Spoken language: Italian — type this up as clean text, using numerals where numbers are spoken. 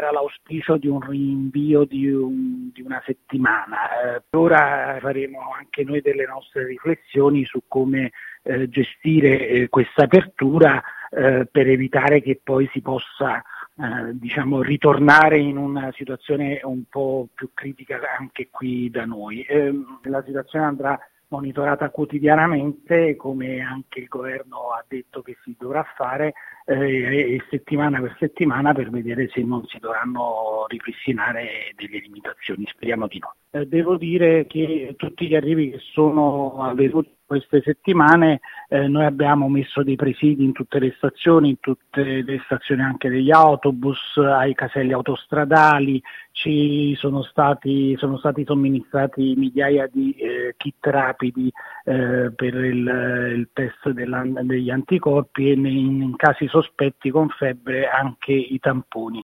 era l'auspicio di un rinvio di una settimana. Ora faremo anche noi delle nostre riflessioni su come gestire questa apertura per evitare che poi si possa ritornare in una situazione un po' più critica anche qui da noi. La situazione andrà monitorata quotidianamente, come anche il governo ha detto che si dovrà fare, settimana per settimana, per vedere se non si dovranno ripristinare delle limitazioni. Speriamo di no. Devo dire che tutti gli arrivi che sono avvenuti queste settimane, noi abbiamo messo dei presidi in tutte le stazioni, anche degli autobus, ai caselli autostradali. Ci sono stati somministrati migliaia di kit rapidi per il test degli anticorpi e in casi sospetti con febbre anche i tamponi.